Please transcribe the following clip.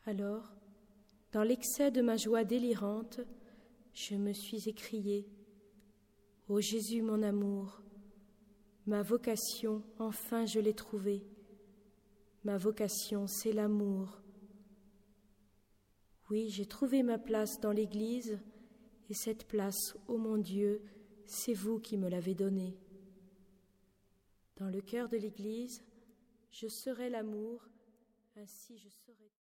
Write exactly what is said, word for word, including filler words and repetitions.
Alors, dans l'excès de ma joie délirante, je me suis écriée « Ô Jésus, mon amour, ma vocation, enfin je l'ai trouvée. Ma vocation, c'est l'amour. Oui, j'ai trouvé ma place dans l'Église, et cette place, ô mon Dieu, c'est vous qui me l'avez donnée. Dans le cœur de l'Église, je serai l'amour, ainsi je serai...